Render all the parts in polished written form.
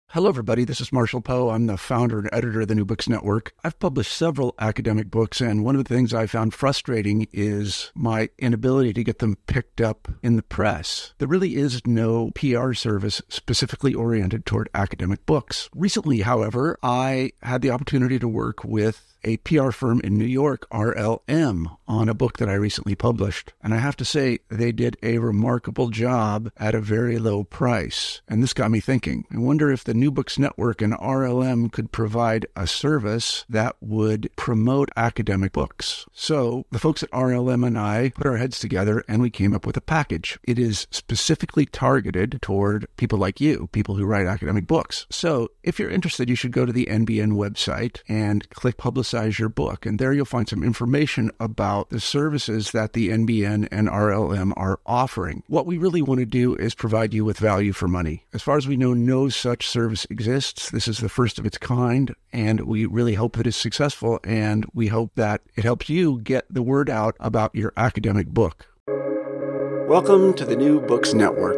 Hello, everybody. This is Marshall Poe. I'm the founder and editor of the New Books Network. I've published several academic books, and one of the things I found frustrating is my inability to get them picked up in the press. There really is no PR service specifically oriented toward academic books. Recently, however, I had the opportunity to work with a PR firm in New York, RLM, on a book that I recently published. And I have to say, they did a remarkable job at a very low price. And this got me thinking. I wonder if the New Books Network and RLM could provide a service that would promote academic books. So the folks at RLM and I put our heads together and we came up with a package. It is specifically targeted toward people like you, people who write academic books. So if you're interested, you should go to the NBN website and click Publicize Your Book. And there you'll find some information about the services that the NBN and RLM are offering. What we really want to do is provide you with value for money. As far as we know, no such service exists. This is the first of its kind, and we really hope that it's successful, and we hope that it helps you get the word out about your academic book. Welcome to the New Books Network.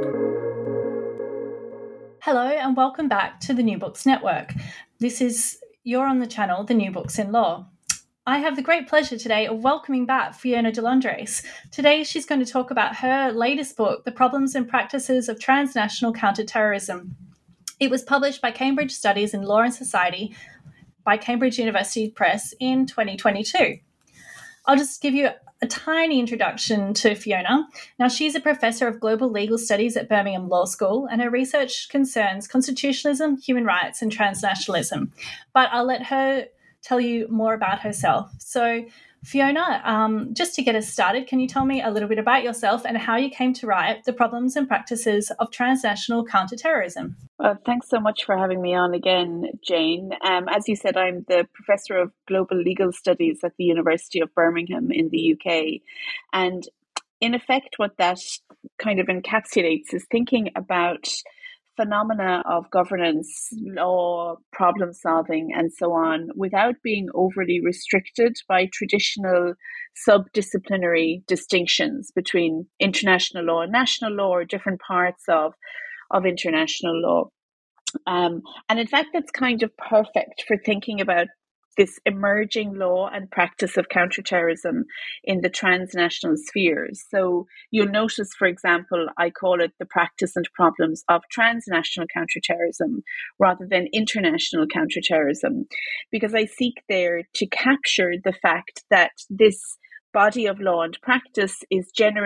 Hello, and welcome back to the New Books Network. You're on the channel, The New Books in Law. I have the great pleasure today of welcoming back Fiona de Londres. Today, she's going to talk about her latest book, The Problems and Practices of Transnational Counterterrorism. It was published by Cambridge Studies in Law and Society by Cambridge University Press in 2022. I'll just give you a tiny introduction to Fiona. Now, she's a professor of global legal studies at Birmingham Law School, and her research concerns constitutionalism, human rights, and transnationalism. But I'll let her tell you more about herself. So, Fiona, just to get us started, can you tell me a little bit about yourself and how you came to write The Problems and Practices of Transnational Counterterrorism? Well, thanks so much for having me on again, Jane. As you said, I'm the Professor of Global Legal Studies at the University of Birmingham in the UK. And in effect, what that kind of encapsulates is thinking about phenomena of governance, law, problem solving, and so on, without being overly restricted by traditional subdisciplinary distinctions between international law and national law, or different parts of international law. And in fact, that's kind of perfect for thinking about this emerging law and practice of counterterrorism in the transnational spheres. So you'll notice, for example, I call it the practice and problems of transnational counterterrorism rather than international counterterrorism, because I seek there to capture the fact that this body of law and practice is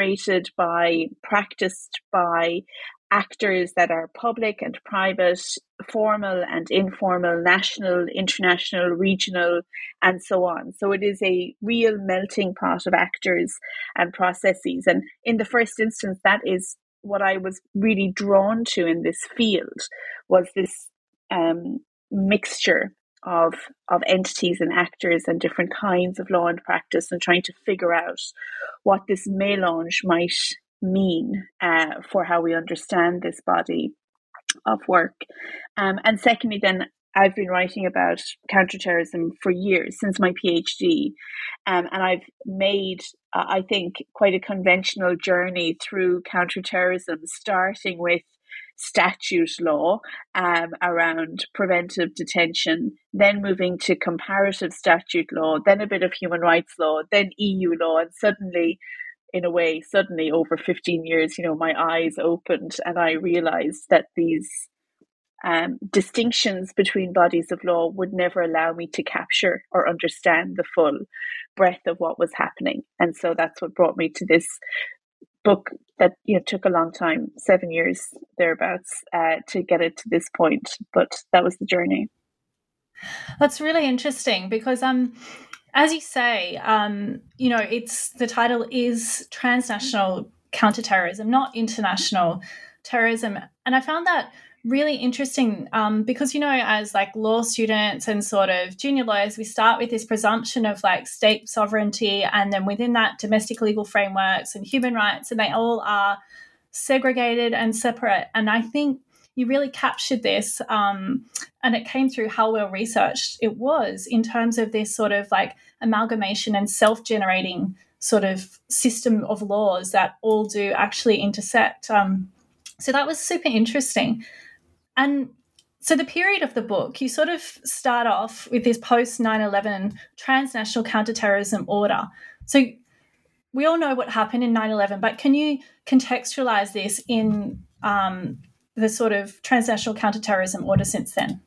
practiced by actors that are public and private, formal and informal, national, international, regional, and so on. So it is a real melting pot of actors and processes. And in the first instance, that is what I was really drawn to in this field, was this mixture of entities and actors and different kinds of law and practice, and trying to figure out what this mélange might mean for how we understand this body of work. And secondly, then, I've been writing about counterterrorism for years, since my PhD, and I've made, I think, quite a conventional journey through counterterrorism, starting with statute law around preventive detention, then moving to comparative statute law, then a bit of human rights law, then EU law, and suddenly over 15 years, my eyes opened and I realized that these distinctions between bodies of law would never allow me to capture or understand the full breadth of what was happening. And so that's what brought me to this book that took a long time, 7 years thereabouts, to get it to this point. But that was the journey. That's really interesting because as you say, it's the title is Transnational Counterterrorism, not International Terrorism. And I found that really interesting because, as like law students and sort of junior lawyers, we start with this presumption of like state sovereignty, and then within that domestic legal frameworks and human rights, and they all are segregated and separate. And I think you really captured this and it came through how well researched it was in terms of this sort of like amalgamation and self-generating sort of system of laws that all do actually intersect. So that was super interesting. And So the period of the book, you sort of start off with this post 9/11 transnational counterterrorism order. So we all know what happened in 9/11, but can you contextualize this in the sort of transnational counterterrorism order since then?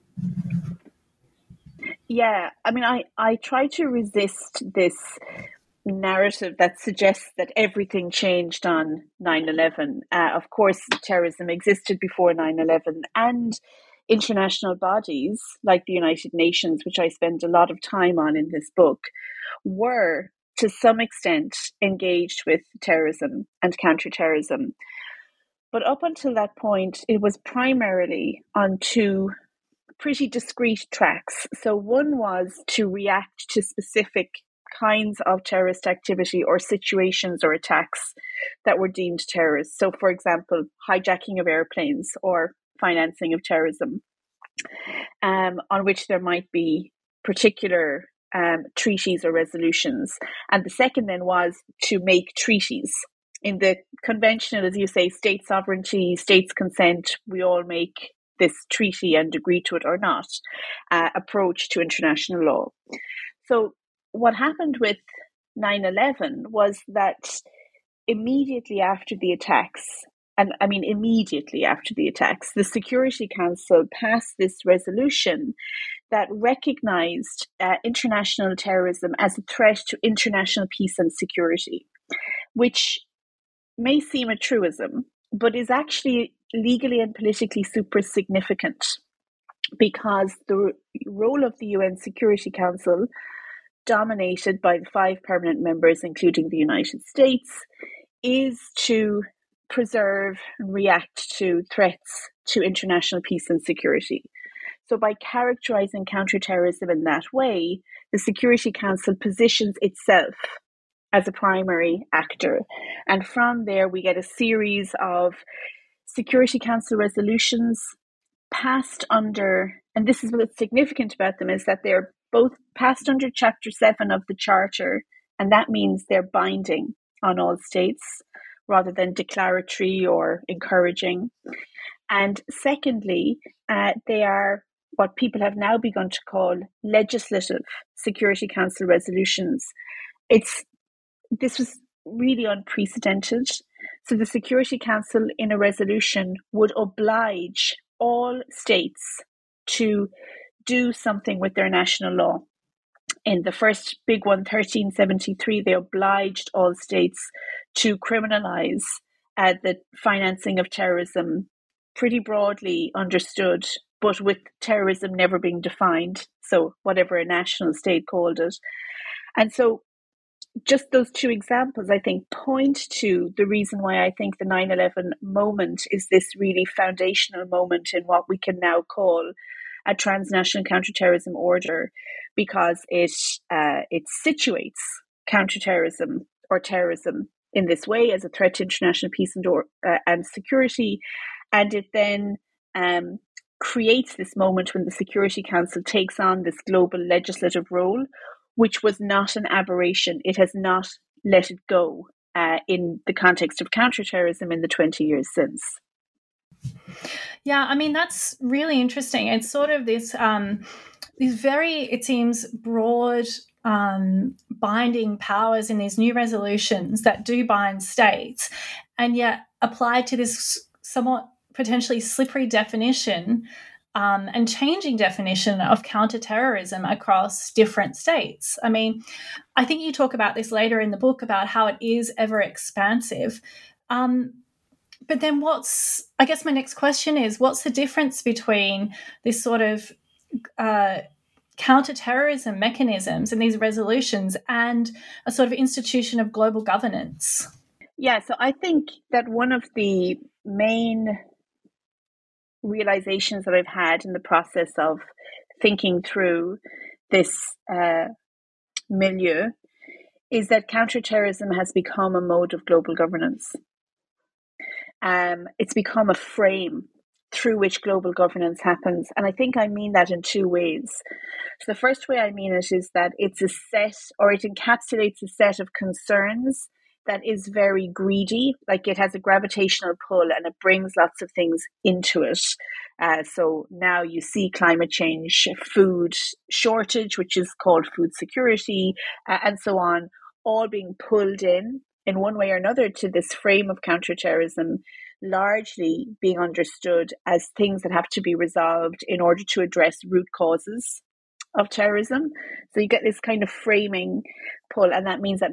Yeah, I mean, I try to resist this narrative that suggests that everything changed on 9/11. Of course, terrorism existed before 9/11, and international bodies like the United Nations, which I spend a lot of time on in this book, were to some extent engaged with terrorism and counterterrorism. But up until that point, it was primarily on two pretty discrete tracks. So one was to react to specific kinds of terrorist activity or situations or attacks that were deemed terrorist. So, for example, hijacking of airplanes or financing of terrorism, on which there might be particular treaties or resolutions. And the second then was to make treaties. In the conventional, as you say, state sovereignty, states consent, we all make this treaty and agree to it or not, approach to international law. So what happened with 9/11 was that immediately after the attacks, and I mean immediately after the attacks, the Security Council passed this resolution that recognized international terrorism as a threat to international peace and security, which may seem a truism, but is actually legally and politically super significant, because the role of the UN Security Council, dominated by the 5 permanent members, including the United States, is to preserve and react to threats to international peace and security. So by characterizing counterterrorism in that way, the Security Council positions itself as a primary actor. And from there, we get a series of Security Council resolutions passed under, and this is what's significant about them, is that they're both passed under Chapter 7 of the Charter, and that means they're binding on all states rather than declaratory or encouraging. And secondly, they are what people have now begun to call legislative Security Council resolutions. This was really unprecedented. So the Security Council in a resolution would oblige all states to do something with their national law. In the first big one, 1373, they obliged all states to criminalize the financing of terrorism, pretty broadly understood, but with terrorism never being defined. So whatever a national state called it. And so just those two examples, I think, point to the reason why I think the 9/11 moment is this really foundational moment in what we can now call a transnational counterterrorism order, because it situates counterterrorism or terrorism in this way as a threat to international peace and security, and it then creates this moment when the Security Council takes on this global legislative role, which was not an aberration. It has not let it go in the context of counterterrorism in the 20 years since. Yeah, I mean, that's really interesting. It's sort of this very, it seems, broad binding powers in these new resolutions that do bind states, and yet applied to this somewhat potentially slippery definition and changing definition of counterterrorism across different states. I mean, I think you talk about this later in the book about how it is ever expansive. But then I guess my next question is, what's the difference between this sort of counterterrorism mechanisms and these resolutions and a sort of institution of global governance? Yeah, so I think that one of the main realizations that I've had in the process of thinking through this milieu is that counterterrorism has become a mode of global governance. It's become a frame through which global governance happens. And I think I mean that in two ways. So the first way I mean it is that it's a set, or it encapsulates a set of concerns that is very greedy. Like, it has a gravitational pull and it brings lots of things into it. So now you see climate change, food shortage, which is called food security, and so on, all being pulled in one way or another to this frame of counterterrorism, largely being understood as things that have to be resolved in order to address root causes of terrorism. So you get this kind of framing pull, and that means that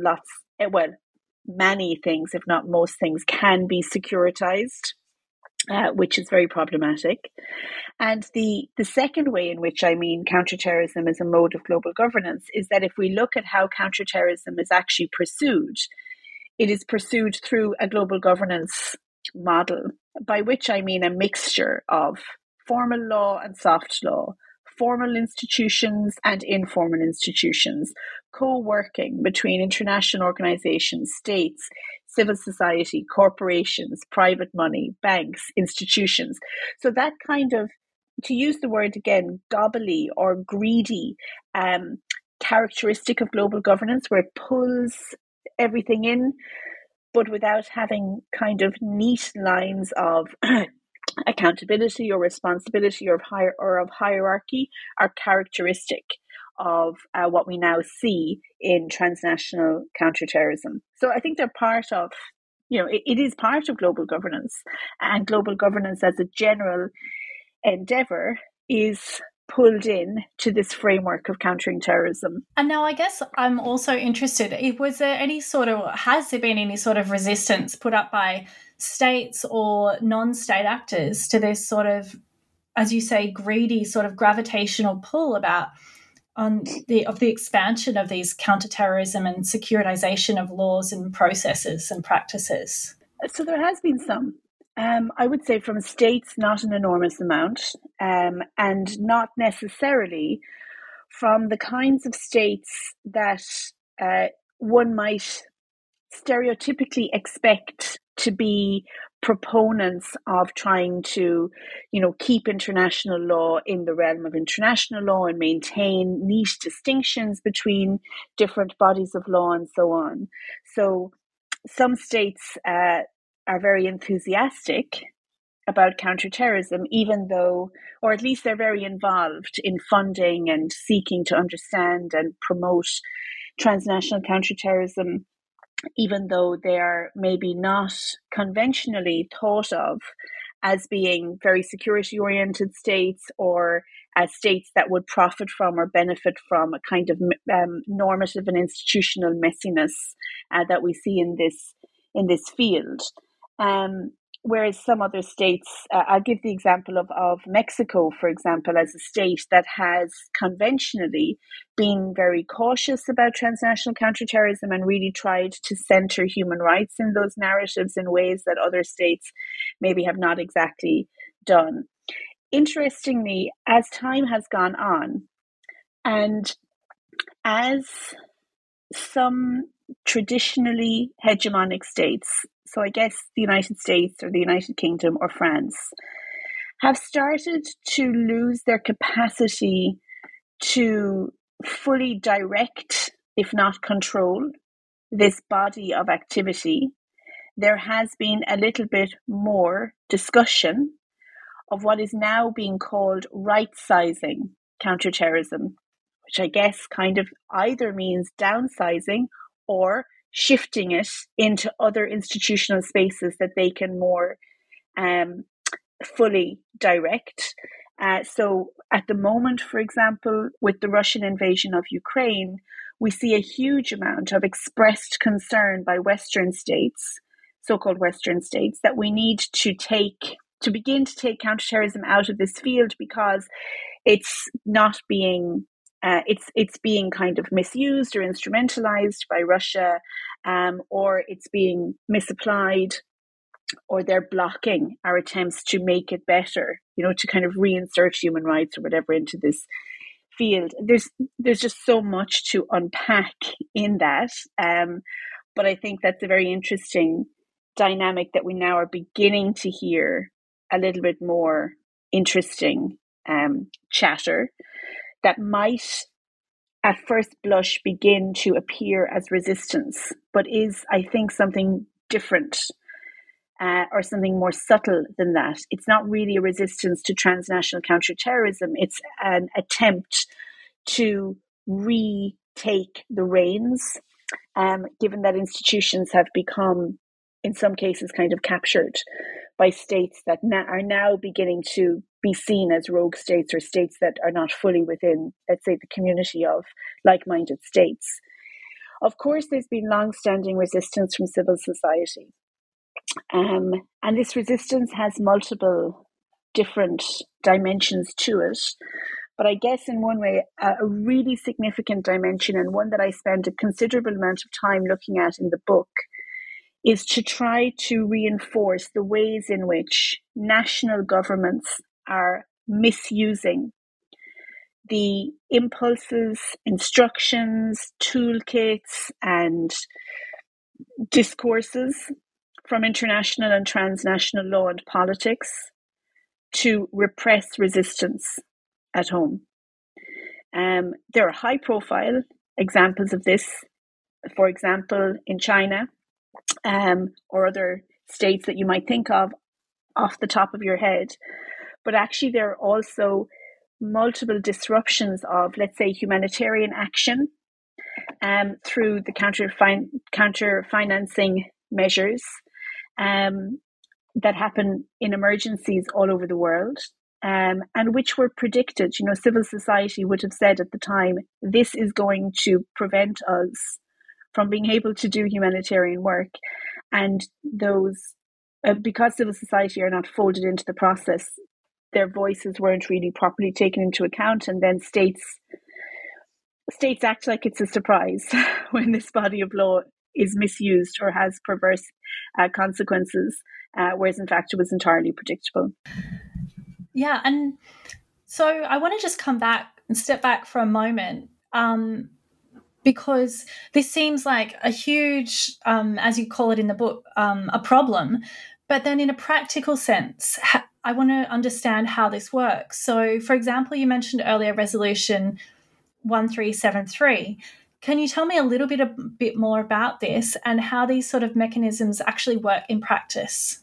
many things, if not most things, can be securitized, which is very problematic. And the second way in which I mean counterterrorism as a mode of global governance is that if we look at how counterterrorism is actually pursued, it is pursued through a global governance model, by which I mean a mixture of formal law and soft law, formal institutions and informal institutions, co-working between international organizations, states, civil society, corporations, private money, banks, institutions. So that kind of, to use the word again, gobbly or greedy characteristic of global governance, where it pulls everything in, but without having kind of neat lines of accountability or responsibility or of hierarchy, are characteristic of what we now see in transnational counterterrorism. So I think they're part of, it is part of global governance, and global governance as a general endeavor is pulled in to this framework of countering terrorism. And now I guess I'm also interested, has there been any sort of resistance put up by states or non-state actors to this sort of, as you say, greedy sort of gravitational pull about the expansion of these counterterrorism and securitization of laws and processes and practices? So there has been some. I would say from states, not an enormous amount, and not necessarily from the kinds of states that one might stereotypically expect to be proponents of trying to, keep international law in the realm of international law and maintain neat distinctions between different bodies of law and so on. So some states are very enthusiastic about counterterrorism, even though, or at least they're very involved in funding and seeking to understand and promote transnational counterterrorism, even though they are maybe not conventionally thought of as being very security-oriented states, or as states that would profit from or benefit from a kind of normative and institutional messiness that we see in this field. Whereas some other states, I'll give the example of Mexico, for example, as a state that has conventionally been very cautious about transnational counterterrorism and really tried to center human rights in those narratives in ways that other states maybe have not exactly done. Interestingly, as time has gone on, and as some traditionally hegemonic states, so I guess the United States or the United Kingdom or France, have started to lose their capacity to fully direct, if not control, this body of activity, there has been a little bit more discussion of what is now being called right-sizing counterterrorism, which I guess kind of either means downsizing or shifting it into other institutional spaces that they can more fully direct. So at the moment, for example, with the Russian invasion of Ukraine, we see a huge amount of expressed concern by Western states, so-called Western states, that we need to begin to take counterterrorism out of this field, because it's not being it's being kind of misused or instrumentalized by Russia, or it's being misapplied, or they're blocking our attempts to make it better, to kind of reinsert human rights or whatever into this field. There's just so much to unpack in that, but I think that's a very interesting dynamic that we now are beginning to hear a little bit more interesting chatter that might at first blush begin to appear as resistance, but is, I think, something different or something more subtle than that. It's not really a resistance to transnational counterterrorism. It's an attempt to retake the reins, given that institutions have become, in some cases, kind of captured by states that are now beginning to be seen as rogue states or states that are not fully within, let's say, the community of like-minded states. Of course, there's been long-standing resistance from civil society. And this resistance has multiple different dimensions to it. But I guess in one way, a really significant dimension, and one that I spend a considerable amount of time looking at in the book, is to try to reinforce the ways in which national governments are misusing the impulses, instructions, toolkits, and discourses from international and transnational law and politics to repress resistance at home. There are high-profile examples of this, for example, in China, or other states that you might think of off the top of your head. But actually, there are also multiple disruptions of, let's say, humanitarian action through the counter-financing measures that happen in emergencies all over the world, and which were predicted. You know, civil society would have said at the time, this is going to prevent us from being able to do humanitarian work. And those, because civil society are not folded into the process, their voices weren't really properly taken into account. And then states act like it's a surprise when this body of law is misused or has perverse consequences, whereas in fact it was entirely predictable. Yeah, and so I want to just come back and step back for a moment, because this seems like a huge, as you call it in the book, a problem. But then in a practical sense, I want to understand how this works. So, for example, you mentioned earlier Resolution 1373. Can you tell me a little bit more about this and how these sort of mechanisms actually work in practice?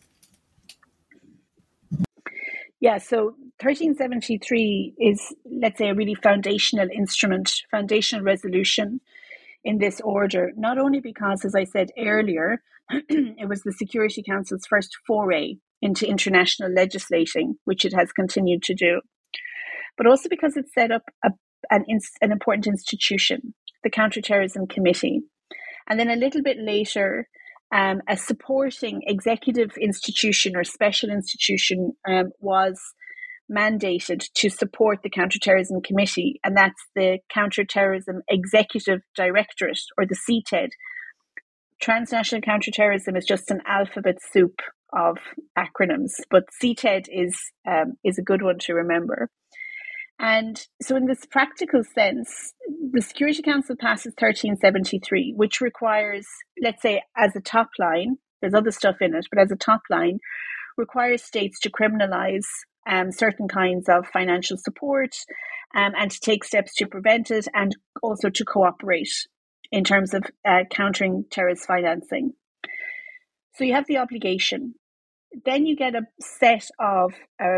Yeah, so 1373 is, let's say, a really foundational instrument, foundational resolution in this order, not only because, as I said earlier, it was the Security Council's first foray into international legislating, which it has continued to do, but also because it set up an important institution, the Counterterrorism Committee. And then a little bit later, a supporting executive institution or special institution was mandated to support the Counterterrorism Committee, and that's the Counterterrorism Executive Directorate, or the CTED. Transnational counterterrorism is just an alphabet soup of acronyms, but CTED is a good one to remember. And so in this practical sense, the Security Council passes 1373, which requires, let's say, as a top line, there's other stuff in it, but as a top line, requires states to criminalize certain kinds of financial support and to take steps to prevent it, and also to cooperate in terms of countering terrorist financing. So you have the obligation. Then you get a set of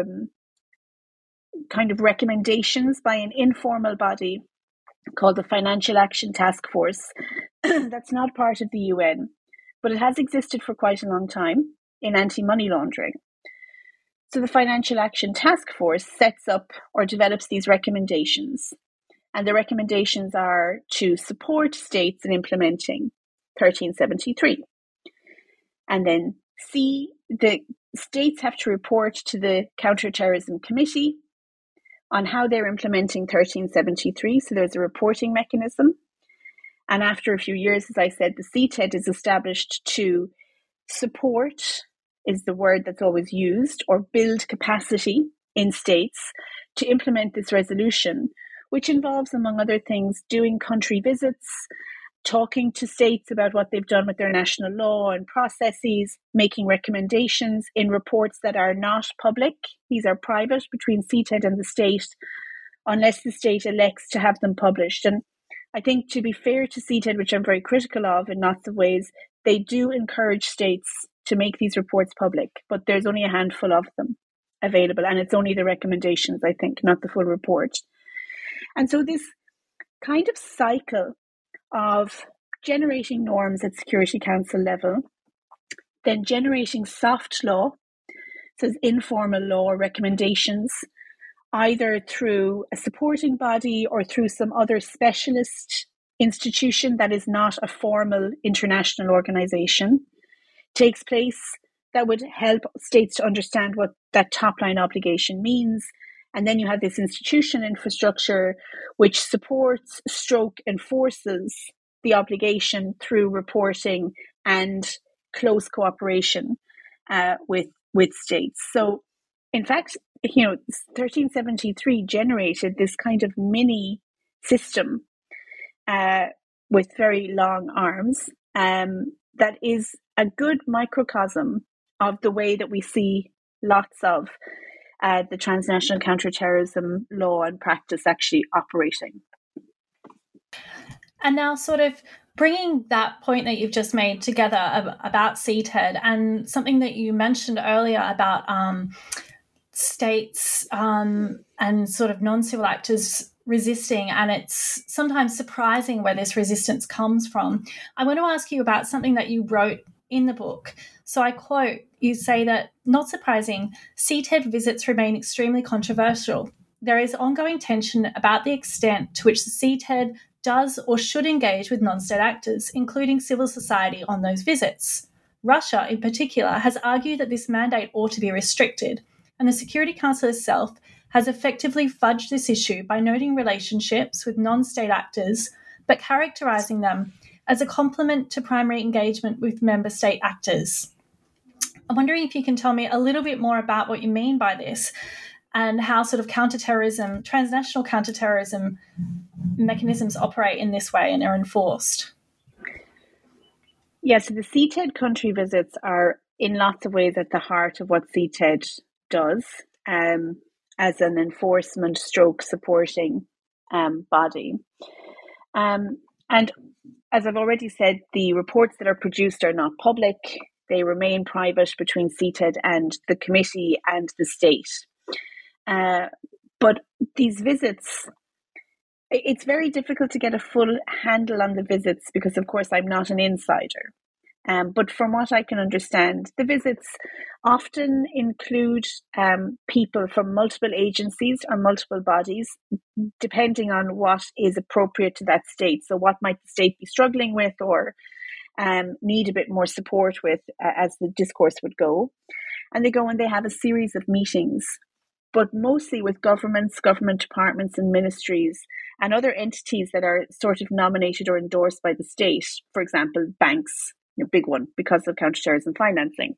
kind of recommendations by an informal body called the Financial Action Task Force. That's not part of the UN, but it has existed for quite a long time in anti-money laundering. So the Financial Action Task Force sets up or develops these recommendations. And the recommendations are to support states in implementing 1373. And then C, the states have to report to the Counterterrorism Committee on how they're implementing 1373. So there's a reporting mechanism. And after a few years, as I said, the CTED is established to support, is the word that's always used, or build capacity in states to implement this resolution, which involves, among other things, doing country visits, talking to states about what they've done with their national law and processes, making recommendations in reports that are not public. These are private between CTED and the state, unless the state elects to have them published. And I think, to be fair to CTED, which I'm very critical of in lots of ways, they do encourage states to make these reports public, but there's only a handful of them available, and it's only the recommendations, I think, not the full report. And so this kind of cycle of generating norms at Security Council level, then generating soft law, so informal law recommendations, either through a supporting body or through some other specialist institution that is not a formal international organization, takes place, that would help states to understand what that top line obligation means. And then you have this institution infrastructure which supports, enforces the obligation through reporting and close cooperation with states. So, in fact, 1373 generated this kind of mini system with very long arms that is a good microcosm of the way that we see lots of the transnational counterterrorism law and practice actually operating. And now, sort of bringing that point that you've just made together about CTED and something that you mentioned earlier about states and sort of non-civil actors resisting, and it's sometimes surprising where this resistance comes from. I want to ask you about something that you wrote in the book. So I quote, you say that, not surprising, CTED visits remain extremely controversial. There is ongoing tension about the extent to which the CTED does or should engage with non-state actors, including civil society, on those visits. Russia, in particular, has argued that this mandate ought to be restricted, and the Security Council itself has effectively fudged this issue by noting relationships with non-state actors, but characterising them as a complement to primary engagement with member state actors. I'm wondering if you can tell me a little bit more about what you mean by this and how sort of counterterrorism, transnational counterterrorism mechanisms operate in this way and are enforced. Yeah, so the CTED country visits are in lots of ways at the heart of what CTED does as an enforcement supporting body. And as I've already said, the reports that are produced are not public. They remain private between CTED and the committee and the state. But these visits, it's very difficult to get a full handle on the visits because, of course, I'm not an insider. But from what I can understand, the visits often include people from multiple agencies or multiple bodies, depending on what is appropriate to that state. So what might the state be struggling with or need a bit more support with as the discourse would go. And they go and they have a series of meetings, but mostly with governments, government departments and ministries and other entities that are sort of nominated or endorsed by the state. For example, banks, a big one because of counterterrorism financing.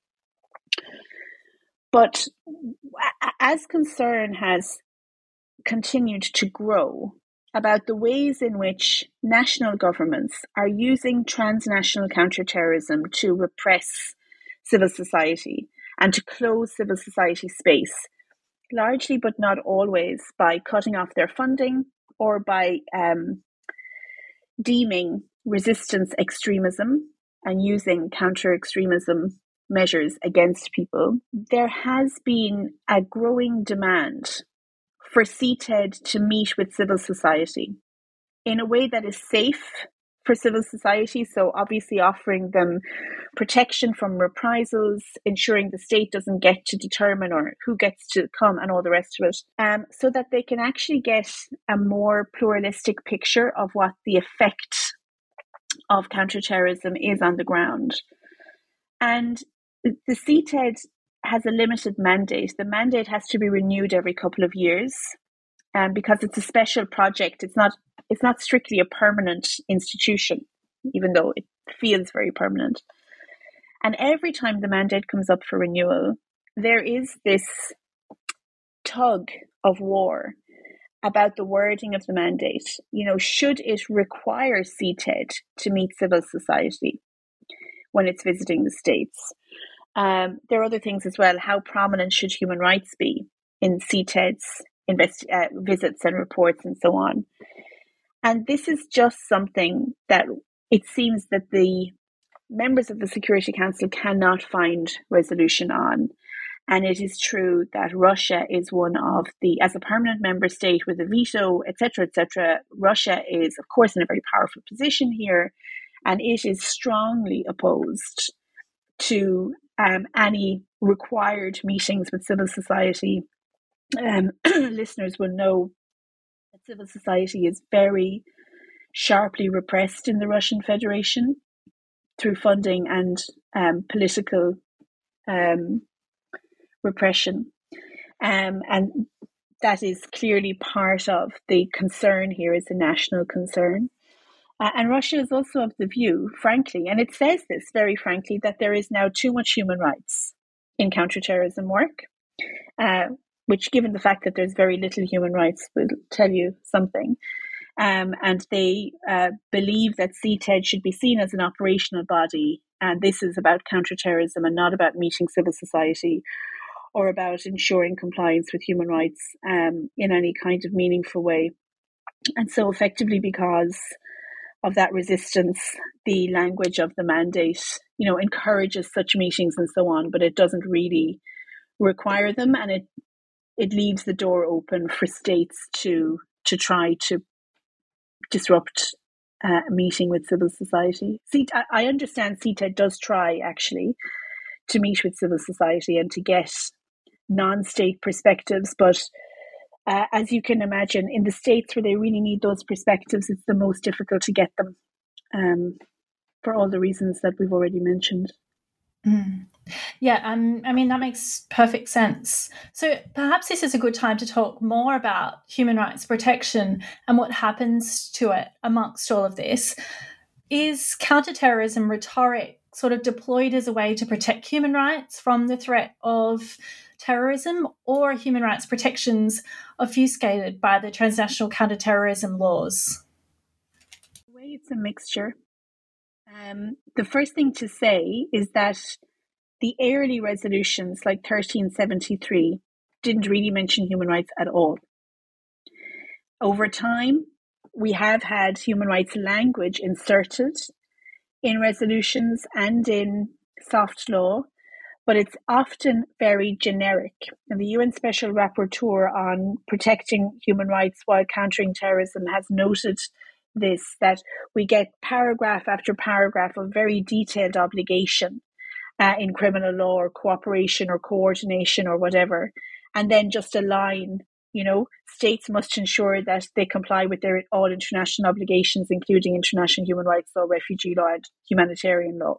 But as concern has continued to grow about the ways in which national governments are using transnational counterterrorism to repress civil society and to close civil society space, largely but not always by cutting off their funding or by deeming resistance extremism and using counter-extremism measures against people, there has been a growing demand for CTED to meet with civil society in a way that is safe for civil society. So obviously offering them protection from reprisals, ensuring the state doesn't get to determine or who gets to come and all the rest of it, so that they can actually get a more pluralistic picture of what the effect of counterterrorism is on the ground. And the CTED has a limited mandate. The mandate has to be renewed every couple of years, because it's a special project. It's not strictly a permanent institution, even though it feels very permanent. And every time the mandate comes up for renewal, there is this tug of war about the wording of the mandate. Should it require CTED to meet civil society when it's visiting the states? There are other things as well. How prominent should human rights be in CTED's visits and reports and so on? And this is just something that it seems that the members of the Security Council cannot find resolution on. And it is true that Russia is one of the, as a permanent member state with a veto, etc., Russia is, of course, in a very powerful position here, and it is strongly opposed to any required meetings with civil society. Listeners will know that civil society is very sharply repressed in the Russian Federation through funding and political repression. And that is clearly part of the concern here, is a national concern. And Russia is also of the view, frankly, and it says this very frankly, that there is now too much human rights in counterterrorism work, which, given the fact that there's very little human rights, will tell you something. And they believe that CTED should be seen as an operational body, and this is about counterterrorism and not about meeting civil society or about ensuring compliance with human rights in any kind of meaningful way. And so effectively, because of that resistance, the language of the mandate, encourages such meetings and so on, but it doesn't really require them, and it leaves the door open for states to try to disrupt a meeting with civil society. I understand CTED does try, actually, to meet with civil society and to get non-state perspectives, but as you can imagine, in the states where they really need those perspectives, it's the most difficult to get them, for all the reasons that we've already mentioned. Yeah, I mean, that makes perfect sense. So perhaps this is a good time to talk more about human rights protection and what happens to it amongst all of this. Is counterterrorism rhetoric sort of deployed as a way to protect human rights from the threat of terrorism, or human rights protections obfuscated by the transnational counterterrorism laws? It's a mixture. The first thing to say is that the early resolutions, like 1373, didn't really mention human rights at all. Over time, we have had human rights language inserted in resolutions and in soft law, but it's often very generic. And the UN Special Rapporteur on protecting human rights while countering terrorism has noted this, that we get paragraph after paragraph of very detailed obligation in criminal law or cooperation or coordination or whatever. And then just a line, states must ensure that they comply with their all international obligations, including international human rights law, refugee law, and humanitarian law.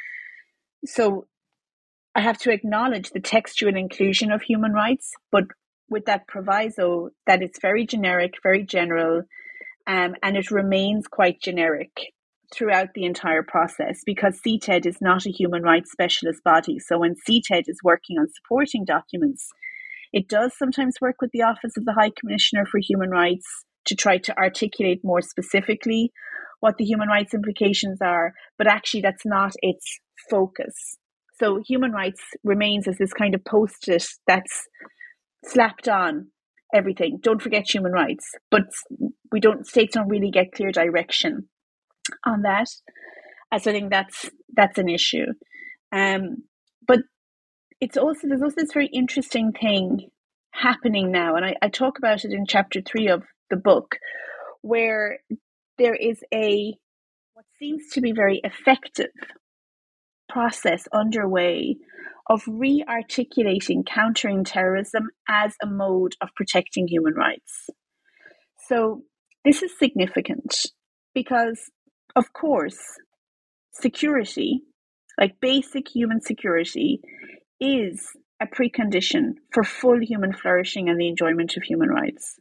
So I have to acknowledge the textual inclusion of human rights, but with that proviso that it's very generic, very general, and it remains quite generic throughout the entire process, because CTED is not a human rights specialist body. So when CTED is working on supporting documents, it does sometimes work with the Office of the High Commissioner for Human Rights to try to articulate more specifically what the human rights implications are, but actually that's not its focus. So human rights remains as this kind of post-it that's slapped on everything. Don't forget human rights, but states don't really get clear direction on that. So I think that's an issue. But there's also this very interesting thing happening now, and I talk about it in chapter 3 of the book, where there is what seems to be very effective process underway of re-articulating countering terrorism as a mode of protecting human rights. So this is significant because, of course, security, like basic human security, is a precondition for full human flourishing and the enjoyment of human rights.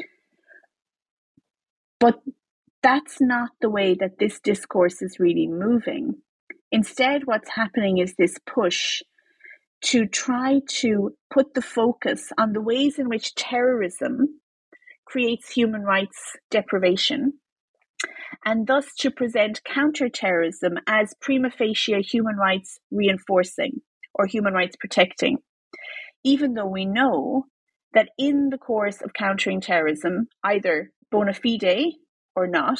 But that's not the way that this discourse is really moving. Instead, what's happening is this push to try to put the focus on the ways in which terrorism creates human rights deprivation, and thus to present counterterrorism as prima facie human rights reinforcing or human rights protecting, even though we know that in the course of countering terrorism, either bona fide or not,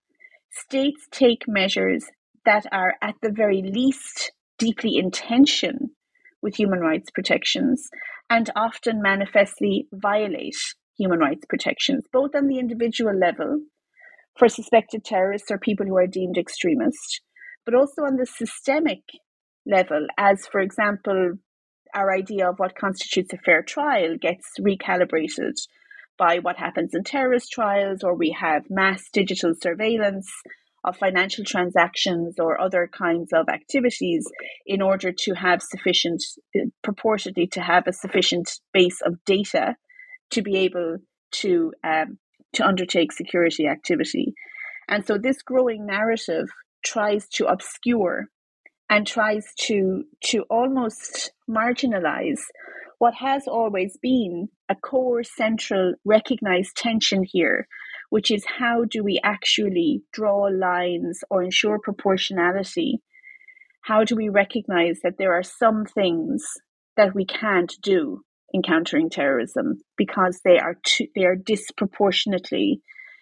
states take measures that are at the very least deeply in tension with human rights protections and often manifestly violate human rights protections, both on the individual level for suspected terrorists or people who are deemed extremist, but also on the systemic level, as, for example, our idea of what constitutes a fair trial gets recalibrated by what happens in terrorist trials, or we have mass digital surveillance of financial transactions or other kinds of activities in order to have sufficient, purportedly to have a sufficient base of data to be able to undertake security activity. And so this growing narrative tries to obscure and tries to almost marginalize what has always been a core central recognized tension here, which is how do we actually draw lines or ensure proportionality? How do we recognize that there are some things that we can't do in countering terrorism because they are disproportionately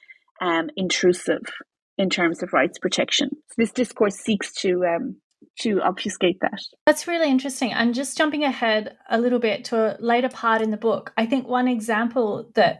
intrusive in terms of rights protection? So this discourse seeks to obfuscate that. That's really interesting. And just jumping ahead a little bit to a later part in the book, I think one example that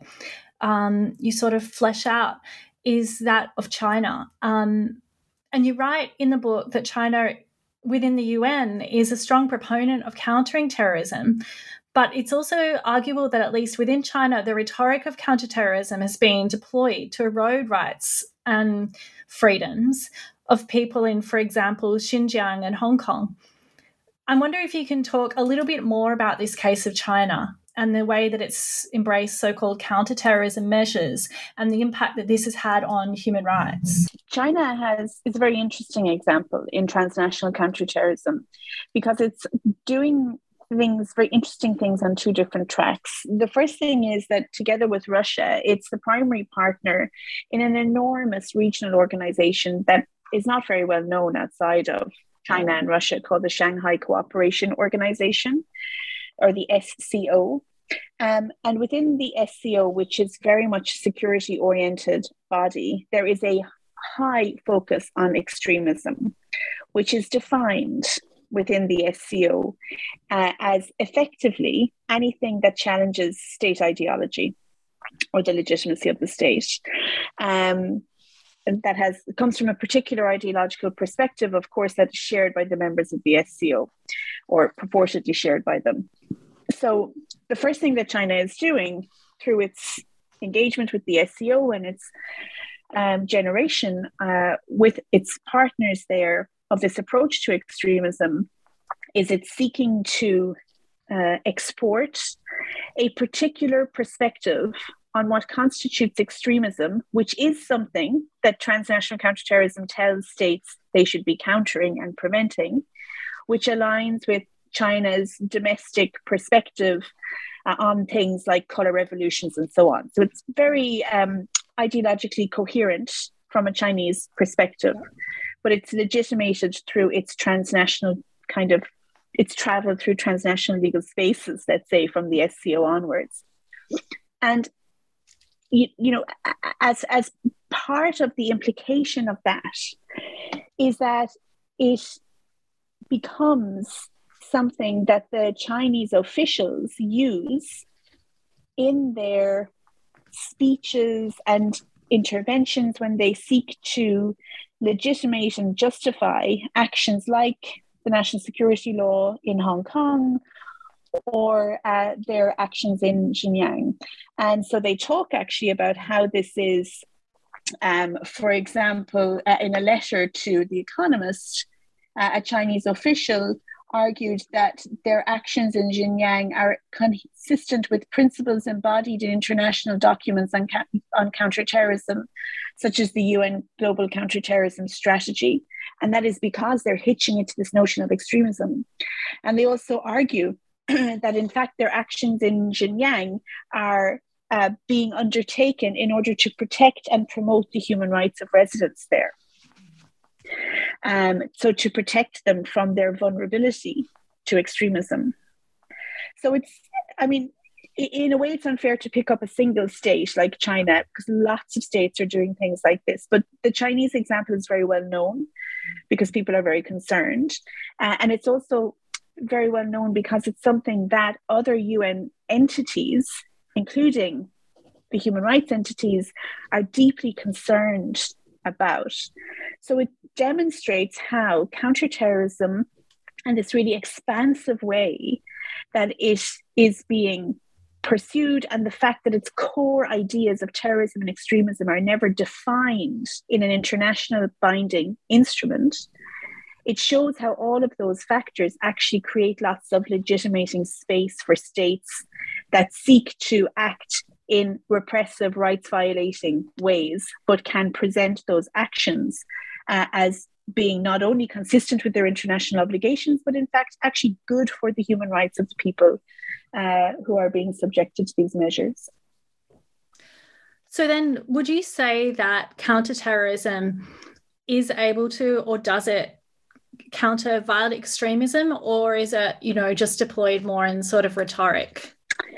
you sort of flesh out is that of China. And you write in the book that China within the UN is a strong proponent of countering terrorism. But it's also arguable that at least within China, the rhetoric of counterterrorism has been deployed to erode rights and freedoms of people in, for example, Xinjiang and Hong Kong. I wonder if you can talk a little bit more about this case of China and the way that it's embraced so-called counterterrorism measures and the impact that this has had on human rights. China is a very interesting example in transnational counterterrorism because it's doing very interesting things on two different tracks. The first thing is that together with Russia, it's the primary partner in an enormous regional organization that is not very well known outside of China and Russia, called the Shanghai Cooperation Organization, or the SCO. And within the SCO, which is very much security-oriented body, there is a high focus on extremism, which is defined within the SCO as effectively anything that challenges state ideology or the legitimacy of the state. That comes from a particular ideological perspective, of course, that is shared by the members of the SCO, or purportedly shared by them. So the first thing that China is doing through its engagement with the SCO and its generation with its partners there of this approach to extremism is it's seeking to export a particular perspective on what constitutes extremism, which is something that transnational counterterrorism tells states they should be countering and preventing, which aligns with China's domestic perspective on things like color revolutions and so on. So it's very ideologically coherent from a Chinese perspective, but it's legitimated through its transnational its travel through transnational legal spaces, let's say, from the SCO onwards. And as part of the implication of that is that it becomes something that the Chinese officials use in their speeches and interventions when they seek to legitimate and justify actions like the national security law in Hong Kong or their actions in Xinjiang. And so they talk actually about how this is, for example, in a letter to The Economist, a Chinese official argued that their actions in Xinjiang are consistent with principles embodied in international documents on counterterrorism, such as the UN Global Counterterrorism Strategy. And that is because they're hitching it to this notion of extremism. And they also argue that, in fact, their actions in Xinjiang are being undertaken in order to protect and promote the human rights of residents there. So to protect them from their vulnerability to extremism. So in a way, it's unfair to pick up a single state like China, because lots of states are doing things like this. But the Chinese example is very well known because people are very concerned. And it's also very well known because it's something that other UN entities, including the human rights entities, are deeply concerned about. So it demonstrates how counterterrorism, and this really expansive way that it is being pursued, and the fact that its core ideas of terrorism and extremism are never defined in an international binding instrument, it shows how all of those factors actually create lots of legitimating space for states that seek to act in repressive, rights violating ways, but can present those actions as being not only consistent with their international obligations, but in fact actually good for the human rights of the people who are being subjected to these measures. So then would you say that counterterrorism is able to, or does it counter violent extremism, or is it, just deployed more in sort of rhetoric?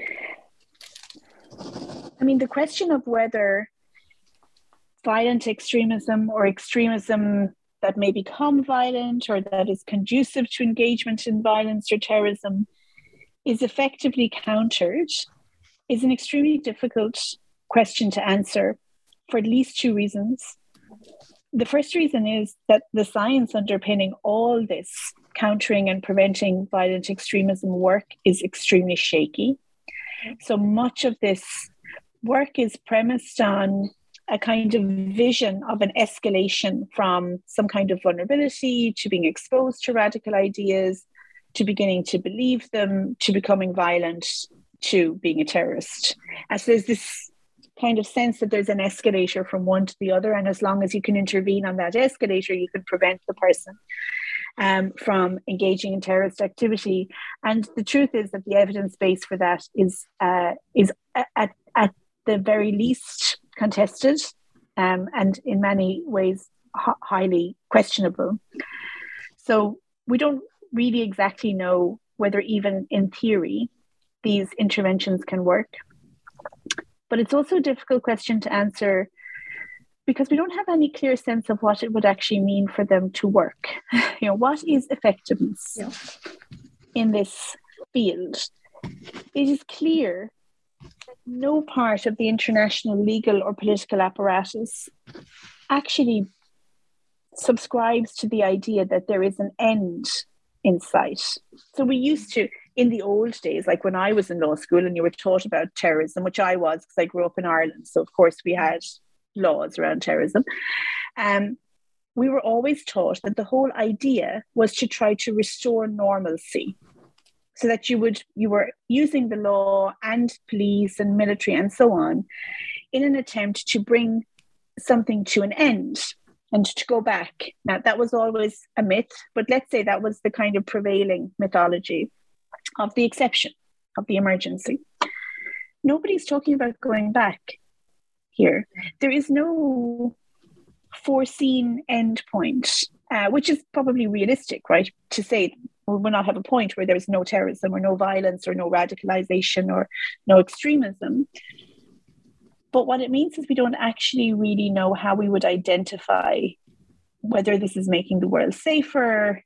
I mean, the question of whether violent extremism or extremism that may become violent or that is conducive to engagement in violence or terrorism is effectively countered is an extremely difficult question to answer for at least two reasons. The first reason is that the science underpinning all this countering and preventing violent extremism work is extremely shaky. So much of this work is premised on a kind of vision of an escalation from some kind of vulnerability to being exposed to radical ideas, to beginning to believe them, to becoming violent, to being a terrorist. And so there's this kind of sense that there's an escalator from one to the other, and as long as you can intervene on that escalator, you can prevent the person from engaging in terrorist activity. And the truth is that the evidence base for that is at the very least contested, and in many ways highly questionable. So we don't really exactly know whether even in theory these interventions can work. But it's also a difficult question to answer because we don't have any clear sense of what it would actually mean for them to work. What is effectiveness in this field? It is clear that no part of the international legal or political apparatus actually subscribes to the idea that there is an end in sight. So we used to, in the old days, like when I was in law school and you were taught about terrorism, which I was because I grew up in Ireland, so of course we had laws around terrorism. We were always taught that the whole idea was to try to restore normalcy, so that you were using the law and police and military and so on in an attempt to bring something to an end and to go back. Now, that was always a myth, but let's say that was the kind of prevailing mythology of the exception, of the emergency. Nobody's talking about going back here. There is no foreseen end point, which is probably realistic, right? To say we will not have a point where there's no terrorism or no violence or no radicalization or no extremism. But what it means is we don't actually really know how we would identify whether this is making the world safer,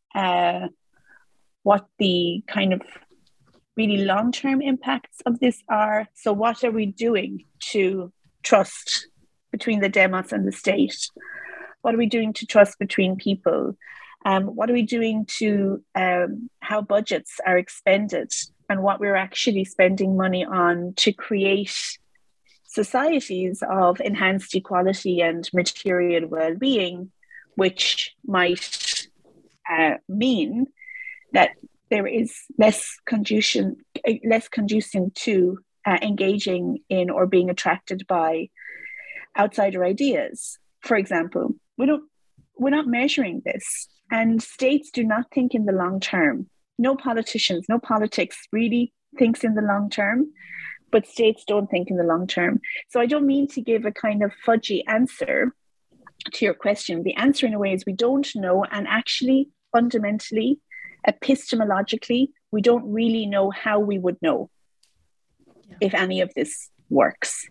what the kind of really long-term impacts of this are. So what are we doing to trust between the demos and the state? What are we doing to trust between people? What are we doing to how budgets are expended and what we're actually spending money on to create societies of enhanced equality and material well-being, which might mean that there is less conducive to engaging in or being attracted by outsider ideas. For example, we're not measuring this, and states do not think in the long term. No politicians, no politics really thinks in the long term, but states don't think in the long term. So I don't mean to give a kind of fudgy answer to your question. The answer in a way is we don't know, and actually fundamentally, epistemologically, we don't really know how we would know. if any of this works.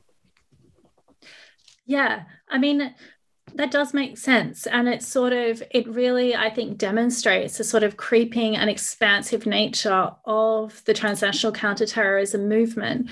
Yeah, I mean, that does make sense. And it really, I think, demonstrates the sort of creeping and expansive nature of the transnational counterterrorism movement,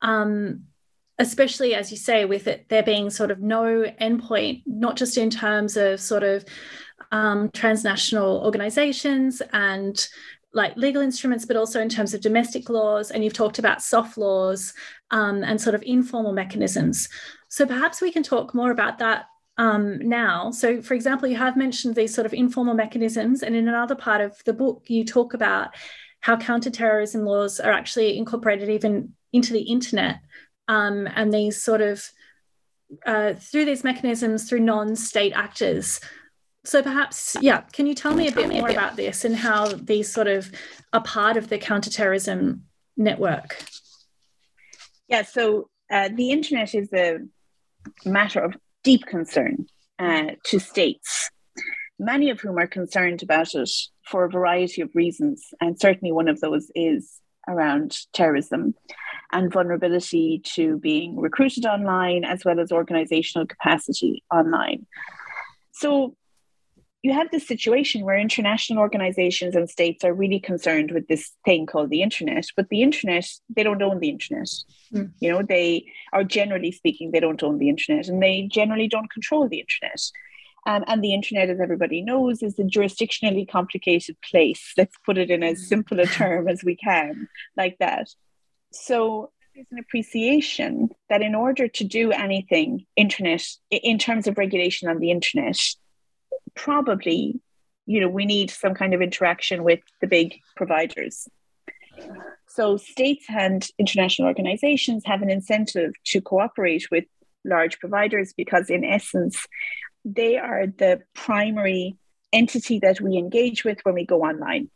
especially, as you say, with it there being sort of no endpoint, not just in terms of sort of transnational organizations and like legal instruments, but also in terms of domestic laws. And you've talked about soft laws and sort of informal mechanisms. So perhaps we can talk more about that now. So, for example, you have mentioned these sort of informal mechanisms, and in another part of the book, you talk about how counterterrorism laws are actually incorporated even into the internet, and these sort of through these mechanisms through non-state actors. So perhaps, can you tell me a bit more about this and how these sort of are part of the counterterrorism network? Yeah, so the internet is a matter of deep concern to states, many of whom are concerned about it for a variety of reasons. And certainly one of those is around terrorism and vulnerability to being recruited online, as well as organizational capacity online. So you have this situation where international organizations and states are really concerned with this thing called the internet, but the internet, they don't own the internet. You know, they are, generally speaking, they don't own the internet, and they generally don't control the internet. And the internet, as everybody knows, is a jurisdictionally complicated place. Let's put it in as simple a term as we can, like that. So there's an appreciation that in order to do anything internet, in terms of regulation on the internet, probably, you know, we need some kind of interaction with the big providers. So states and international organizations have an incentive to cooperate with large providers because, in essence, they are the primary entity that we engage with when we go online.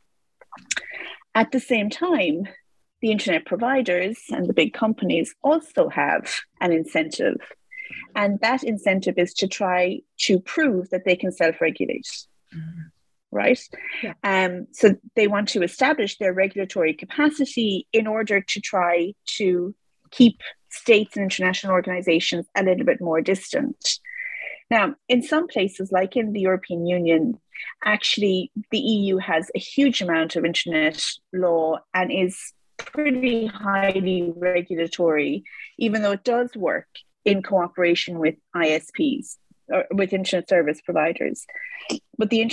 At the same time, the internet providers and the big companies also have an incentive. And that incentive is to try to prove that they can self-regulate. Right? Yeah. So they want to establish their regulatory capacity in order to try to keep states and international organizations a little bit more distant. Now, in some places, like in the European Union, actually, the EU has a huge amount of internet law and is pretty highly regulatory, even though it does work in cooperation with ISPs, or with internet service providers. But the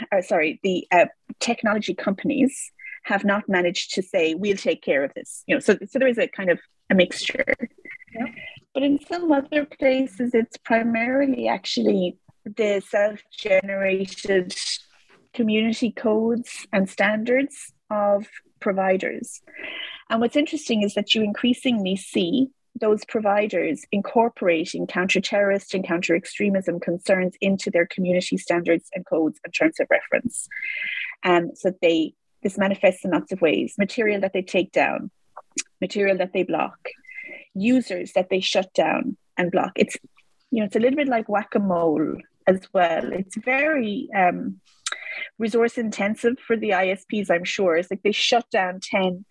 technology companies have not managed to say, we'll take care of this. You know, so there is a kind of a mixture. Yep. But in some other places, it's primarily actually the self-generated community codes and standards of providers. And what's interesting is that you increasingly see those providers incorporating counter-terrorist and counter-extremism concerns into their community standards and codes and terms of reference. So this manifests in lots of ways. Material that they take down, material that they block, users that they shut down and block. It's, you know, it's a little bit like whack-a-mole as well. It's very resource intensive for the ISPs, I'm sure. It's like they shut down 10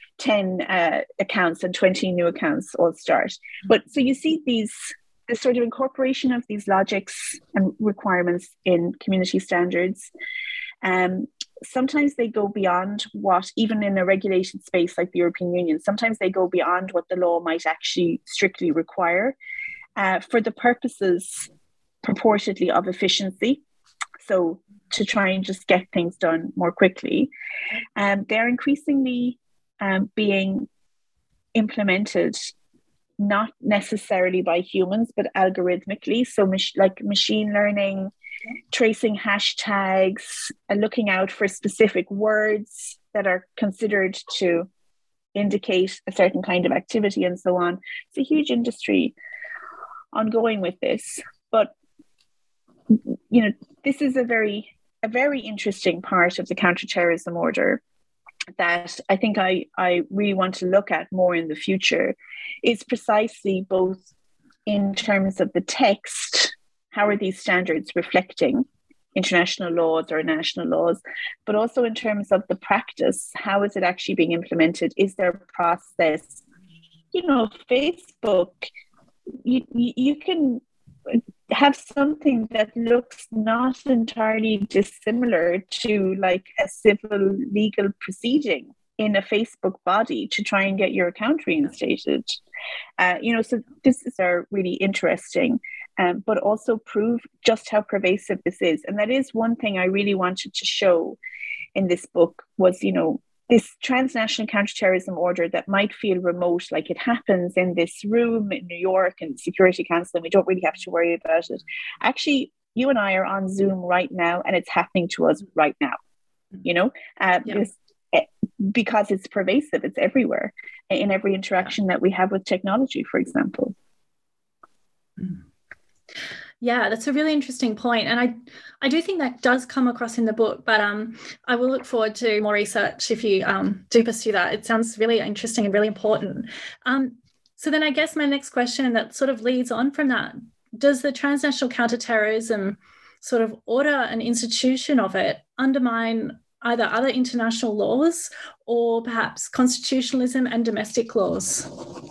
accounts and 20 new accounts all start. But so you see this sort of incorporation of these logics and requirements in community standards. Sometimes they go beyond what, even in a regulated space like the European Union, sometimes they go beyond what the law might actually strictly require for the purposes purportedly of efficiency. So to try and just get things done more quickly. They're increasingly being implemented not necessarily by humans, but algorithmically. So like machine learning, tracing hashtags, and looking out for specific words that are considered to indicate a certain kind of activity and so on. It's a huge industry ongoing with this. But, you know, this is a very interesting part of the counterterrorism order that I think I really want to look at more in the future, is precisely both in terms of the text, how are these standards reflecting international laws or national laws, but also in terms of the practice, how is it actually being implemented? Is there a process Facebook, you can have something that looks not entirely dissimilar to like a civil legal proceeding in a Facebook body to try and get your account reinstated. So this is really interesting, but also prove just how pervasive this is. And that is one thing I really wanted to show in this book was, this transnational counterterrorism order that might feel remote, like it happens in this room in New York and Security Council, and we don't really have to worry about it. Actually, you and I are on Zoom right now, and it's happening to us right now, because it's pervasive, it's everywhere in every interaction that we have with technology, for example. Yeah, that's a really interesting point. And I do think that does come across in the book, but I will look forward to more research if you do pursue that. It sounds really interesting and really important. So then I guess my next question that sort of leads on from that, does the transnational counterterrorism sort of order and institution of it undermine either other international laws or perhaps constitutionalism and domestic laws?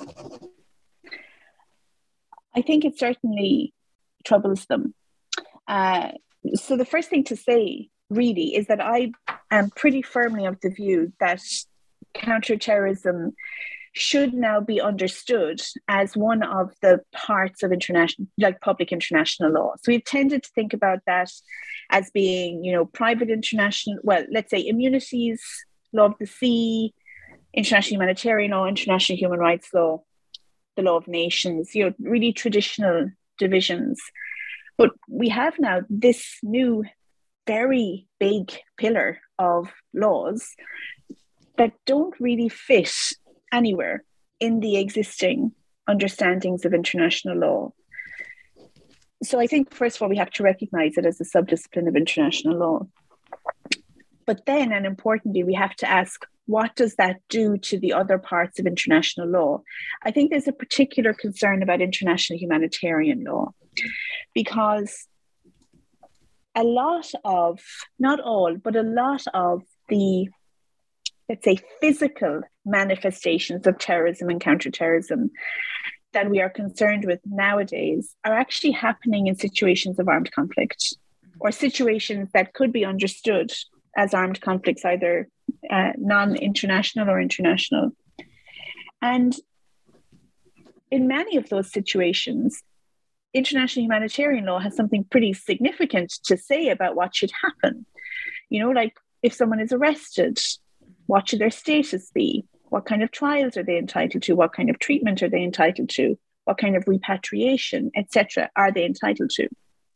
I think it certainly troubles them. So the first thing to say really is that I am pretty firmly of the view that counterterrorism should now be understood as one of the parts of international, like public international law. So we've tended to think about that as being, private international, well, let's say immunities, law of the sea, international humanitarian law, international human rights law, the law of nations, really traditional divisions. But we have now this new very big pillar of laws that don't really fit anywhere in the existing understandings of international law. So I think, first of all, we have to recognize it as a subdiscipline of international law. But then, and importantly, we have to ask, what does that do to the other parts of international law? I think there's a particular concern about international humanitarian law, because a lot of, not all, but a lot of the, let's say, physical manifestations of terrorism and counterterrorism that we are concerned with nowadays are actually happening in situations of armed conflict, or situations that could be understood as armed conflicts, either non-international or international. And in many of those situations, international humanitarian law has something pretty significant to say about what should happen. Like if someone is arrested, what should their status be? What kind of trials are they entitled to? What kind of treatment are they entitled to? What kind of repatriation, etc., are they entitled to?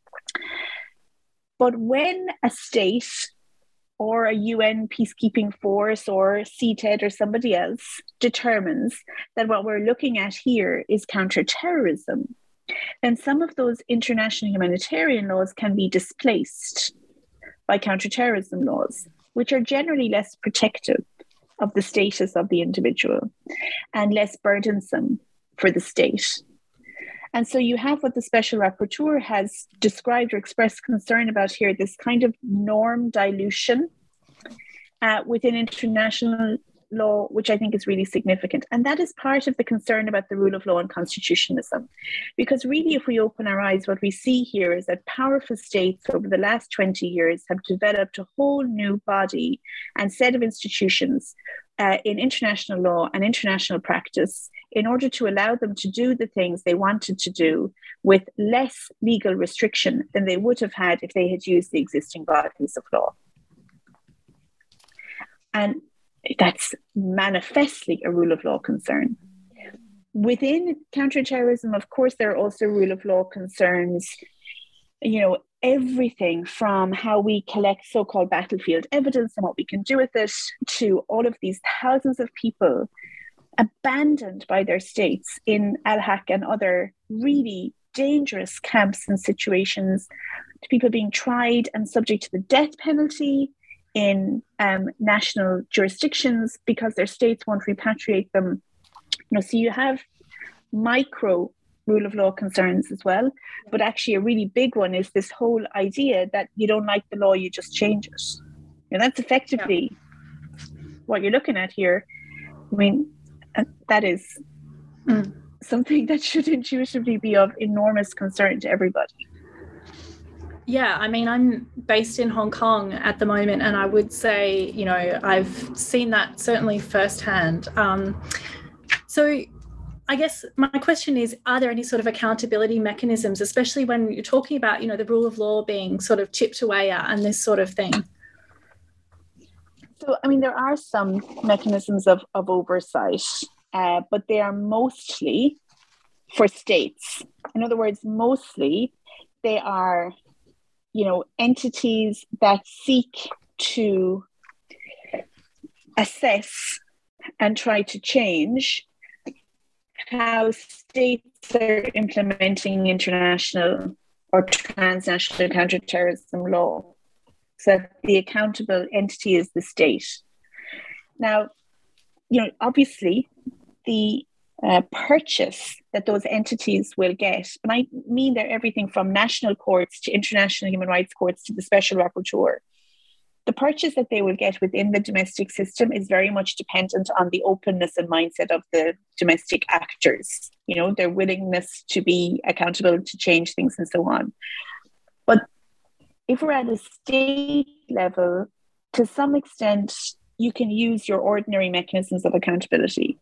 But when a state or a UN peacekeeping force or CTED or somebody else determines that what we're looking at here is counterterrorism, then some of those international humanitarian laws can be displaced by counterterrorism laws, which are generally less protective of the status of the individual and less burdensome for the state. And so you have what the Special Rapporteur has described or expressed concern about here, this kind of norm dilution within international law, which I think is really significant. And that is part of the concern about the rule of law and constitutionalism. Because really, if we open our eyes, what we see here is that powerful states over the last 20 years have developed a whole new body and set of institutions in international law and international practice in order to allow them to do the things they wanted to do with less legal restriction than they would have had if they had used the existing bodies of law. And that's manifestly a rule of law concern. Within counterterrorism, of course, there are also rule of law concerns, everything from how we collect so-called battlefield evidence and what we can do with it, to all of these thousands of people abandoned by their states in Al-Haq and other really dangerous camps and situations, to people being tried and subject to the death penalty in national jurisdictions because their states won't repatriate them. So you have micro rule of law concerns as well, but actually a really big one is this whole idea that you don't like the law, you just change it. And that's effectively what you're looking at here. I mean, that is something that should intuitively be of enormous concern to everybody. Yeah, I mean, I'm based in Hong Kong at the moment, and I would say, you know, I've seen that certainly firsthand. So I guess my question is, are there any sort of accountability mechanisms, especially when you're talking about, you know, the rule of law being sort of chipped away at and this sort of thing? So, I mean, there are some mechanisms of oversight, but they are mostly for states. In other words, mostly they are, you know, entities that seek to assess and try to change how states are implementing international or transnational counterterrorism law. So the accountable entity is the state. Now, you know, obviously, the purchase that those entities will get, and I mean they're everything from national courts to international human rights courts to the special rapporteur, the purchase that they will get within the domestic system is very much dependent on the openness and mindset of the domestic actors, you know, their willingness to be accountable, to change things and so on. But if we're at a state level, to some extent, you can use your ordinary mechanisms of accountability.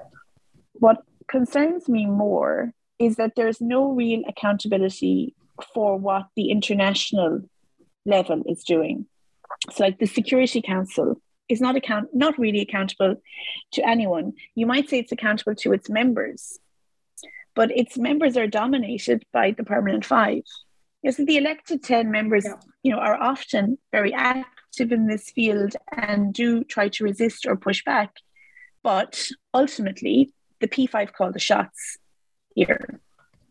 What concerns me more is that there's no real accountability for what the international level is doing. So like the Security Council is not really accountable to anyone. You might say it's accountable to its members, but its members are dominated by the Permanent Five. Yes, the elected 10 members, you know, are often very active in this field and do try to resist or push back. But ultimately, the P5 call the shots here.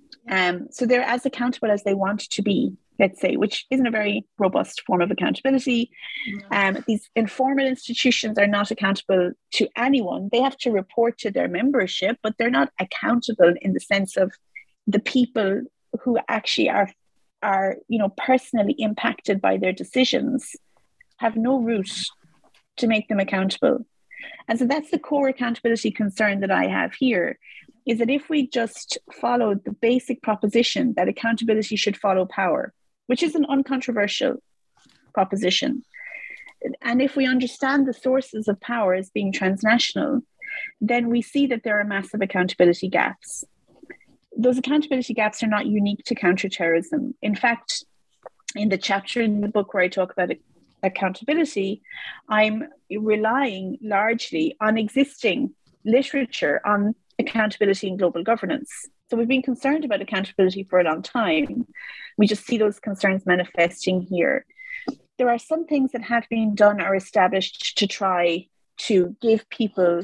So they're as accountable as they want to be, let's say, which isn't a very robust form of accountability. These informal institutions are not accountable to anyone. They have to report to their membership, but they're not accountable in the sense of the people who actually are, you know, personally impacted by their decisions have no route to make them accountable. And so that's the core accountability concern that I have here, is that if we just follow the basic proposition that accountability should follow power, which is an uncontroversial proposition, and if we understand the sources of power as being transnational, then we see that there are massive accountability gaps. Those accountability gaps are not unique to counterterrorism. In fact, in the chapter in the book where I talk about accountability, I'm relying largely on existing literature on accountability in global governance. So we've been concerned about accountability for a long time. We just see those concerns manifesting here. There are some things that have been done or established to try to give people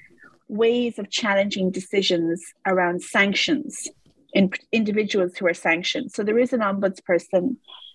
ways of challenging decisions around sanctions in individuals who are sanctioned. So there is an ombudsperson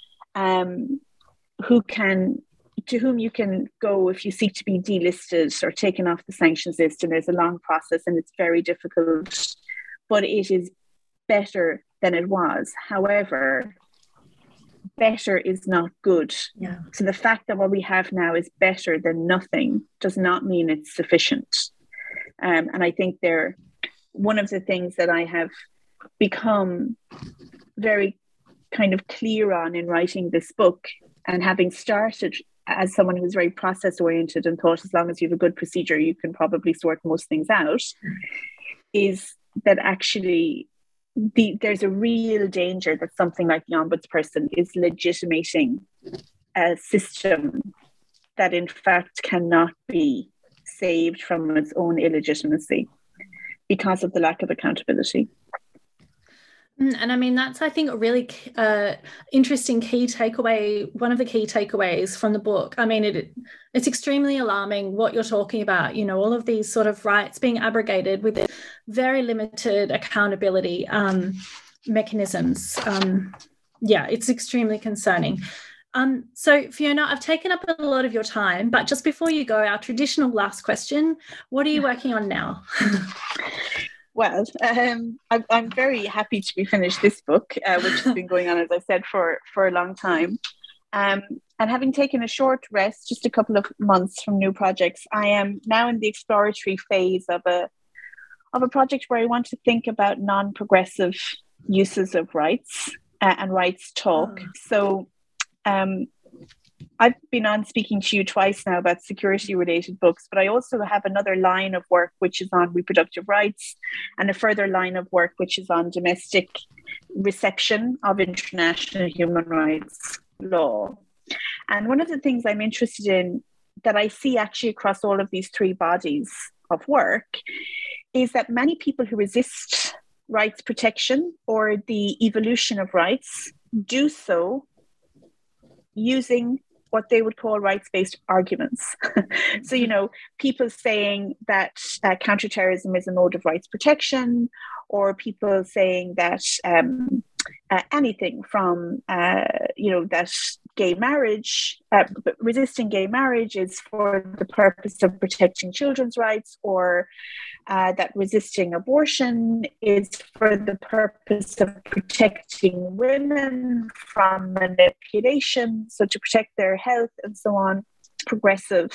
to whom you can go if you seek to be delisted or taken off the sanctions list, and there's a long process and it's very difficult, but it is better than it was. However, better is not good. Yeah. So the fact that what we have now is better than nothing does not mean it's sufficient. And I think one of the things that I have become very kind of clear on in writing this book, and having started as someone who's very process oriented and thought as long as you have a good procedure, you can probably sort most things out, is that actually there's a real danger that something like the ombudsperson is legitimating a system that in fact cannot be saved from its own illegitimacy because of the lack of accountability. And I mean, that's, I think, a really interesting key takeaway, one of the key takeaways from the book. I mean, it's extremely alarming what you're talking about, you know, all of these sort of rights being abrogated with very limited accountability mechanisms. Yeah, it's extremely concerning. So, Fiona, I've taken up a lot of your time, but just before you go, our traditional last question, what are you working on now? Well, I'm very happy to be finished this book, which has been going on, as I said, for a long time. And having taken a short rest, just a couple of months from new projects, I am now in the exploratory phase of of a project where I want to think about non-progressive uses of rights and rights talk. So I've been on speaking to you twice now about security-related books, but I also have another line of work which is on reproductive rights, and a further line of work which is on domestic reception of international human rights law. And one of the things I'm interested in that I see actually across all of these three bodies of work is that many people who resist rights protection or the evolution of rights do so using what they would call rights-based arguments. So, you know, people saying that counterterrorism is a mode of rights protection, or people saying that anything from, that gay marriage, resisting gay marriage is for the purpose of protecting children's rights, or that resisting abortion is for the purpose of protecting women from manipulation, so to protect their health and so on. Progressive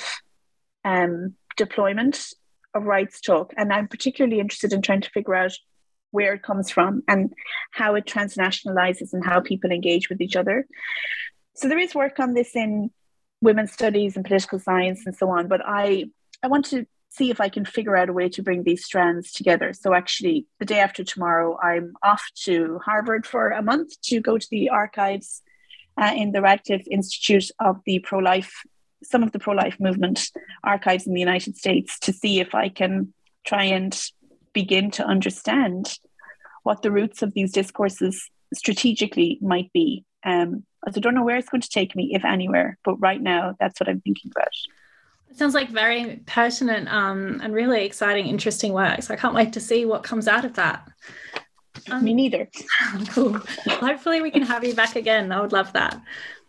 deployment of rights talk. And I'm particularly interested in trying to figure out where it comes from and how it transnationalizes and how people engage with each other. So there is work on this in women's studies and political science and so on, but I want to see if I can figure out a way to bring these strands together. So actually, the day after tomorrow, I'm off to Harvard for a month to go to the archives in the Radcliffe Institute of the some of the pro-life movement archives in the United States, to see if I can try and begin to understand what the roots of these discourses strategically might be. I don't know where it's going to take me, if anywhere, but right now that's what I'm thinking about. It sounds like very pertinent and really exciting, interesting work. So I can't wait to see what comes out of that. Me neither. Cool. Hopefully we can have you back again. I would love that.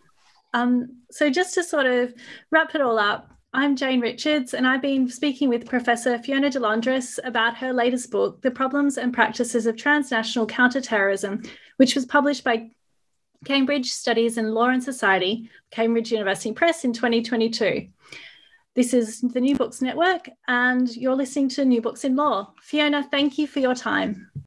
So just to sort of wrap it all up, I'm Jane Richards, and I've been speaking with Professor Fiona de Londres about her latest book, The Problems and Practices of Transnational Counterterrorism, which was published by Cambridge Studies in Law and Society, Cambridge University Press in 2022. This is the New Books Network, and you're listening to New Books in Law. Fiona, thank you for your time.